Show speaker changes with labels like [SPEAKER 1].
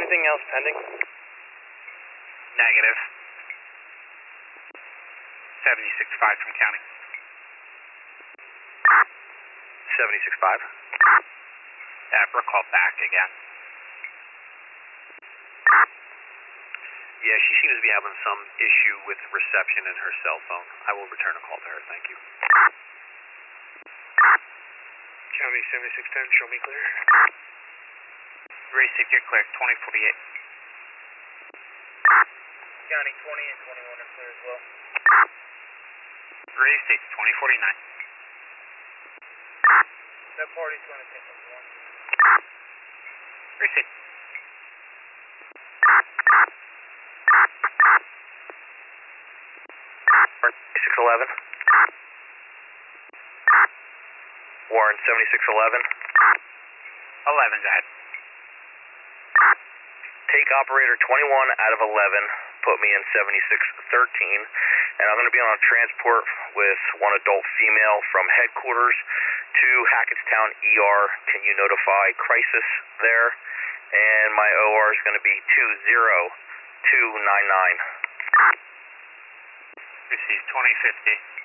[SPEAKER 1] Anything else pending?
[SPEAKER 2] Negative. 76.5 from county.
[SPEAKER 1] 76.5.
[SPEAKER 2] Brooke called back again.
[SPEAKER 1] Yeah, she seems to be having some issue with reception in her cell phone. I will return a call to her, thank you.
[SPEAKER 3] County 7610, show me clear.
[SPEAKER 2] Received, you're clear, 2048.
[SPEAKER 4] County 20 and 21 are clear as well.
[SPEAKER 2] Received, 2049.
[SPEAKER 4] That party's going to take up one.
[SPEAKER 2] Received.
[SPEAKER 1] Warren 7611. Warren 7611.
[SPEAKER 2] 11, go ahead.
[SPEAKER 1] Take operator 21 out of 11, put me in 7613, and I'm going to be on a transport with one adult female from headquarters to Hackettstown ER. Can you notify crisis there? And my OR is going to be 20299.
[SPEAKER 2] Received, 2050.